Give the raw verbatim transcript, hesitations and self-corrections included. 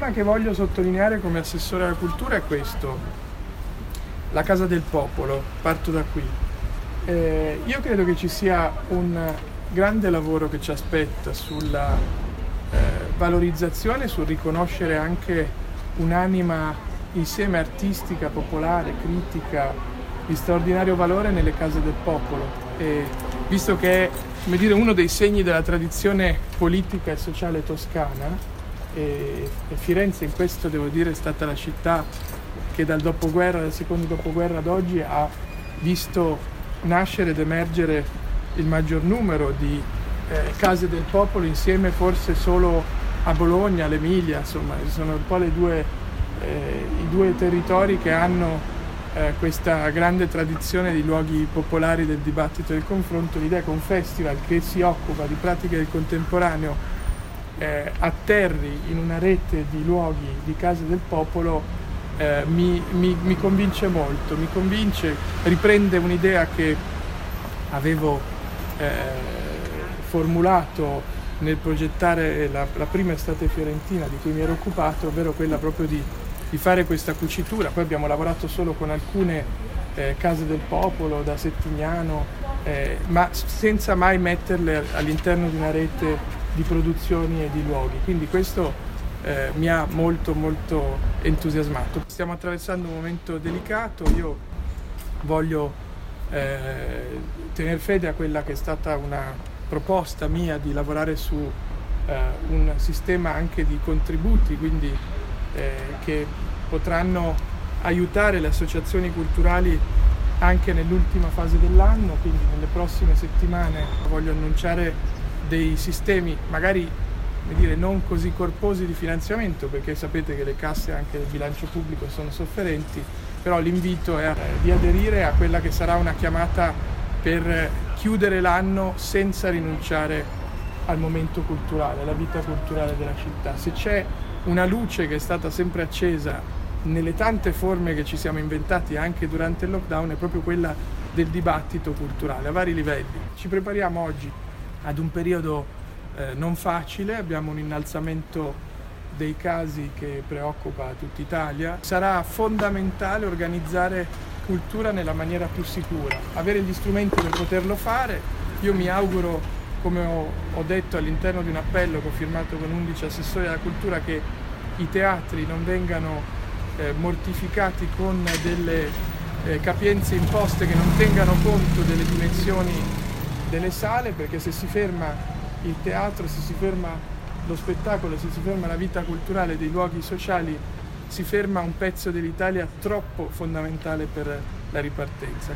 tema che voglio sottolineare come assessore alla cultura è questo: la Casa del Popolo. Parto da qui. Eh, io credo che ci sia un grande lavoro che ci aspetta sulla eh, valorizzazione, sul riconoscere anche un'anima insieme artistica, popolare, critica, di straordinario valore nelle case del popolo. E visto che è, come dire, uno dei segni della tradizione politica e sociale toscana, e, e Firenze in questo, devo dire, è stata la città che dal dopoguerra, dal secondo dopoguerra ad oggi, ha visto nascere ed emergere il maggior numero di eh, case del popolo, insieme forse solo a Bologna, all'Emilia, insomma, sono un po' le due, eh, i due territori che hanno eh, questa grande tradizione di luoghi popolari del dibattito e del confronto. L'idea che un festival che si occupa di pratiche del contemporaneo eh, atterri in una rete di luoghi, di case del popolo, eh, mi, mi, mi convince molto, mi convince, riprende un'idea che avevo eh, formulato nel progettare la, la prima estate fiorentina di cui mi ero occupato, ovvero quella proprio di, di fare questa cucitura. Poi abbiamo lavorato solo con alcune eh, case del popolo, da Settignano, eh, ma senza mai metterle all'interno di una rete di produzioni e di luoghi. Quindi questo eh, mi ha molto molto entusiasmato. Stiamo attraversando un momento delicato, io voglio eh, tener fede a quella che è stata una proposta mia di lavorare su eh, un sistema anche di contributi, quindi eh, che potranno aiutare le associazioni culturali anche nell'ultima fase dell'anno. Quindi nelle prossime settimane voglio annunciare dei sistemi magari, come dire, non così corposi di finanziamento, perché sapete che le casse anche del bilancio pubblico sono sofferenti, però l'invito è a, eh, di aderire a quella che sarà una chiamata per chiudere l'anno senza rinunciare al momento culturale, alla vita culturale della città. Se c'è una luce che è stata sempre accesa nelle tante forme che ci siamo inventati anche durante il lockdown, è proprio quella del dibattito culturale a vari livelli. Ci prepariamo oggi ad un periodo eh, non facile, abbiamo un innalzamento dei casi che preoccupa tutta Italia. Sarà fondamentale organizzare cultura nella maniera più sicura, avere gli strumenti per poterlo fare. Io mi auguro, come ho, ho detto all'interno di un appello che ho firmato con undici assessori alla cultura, che i teatri non vengano eh, mortificati con delle eh, capienze imposte che non tengano conto delle dimensioni delle sale, perché se si ferma il teatro, se si ferma lo spettacolo, se si ferma la vita culturale dei luoghi sociali, si ferma un pezzo dell'Italia troppo fondamentale per la ripartenza.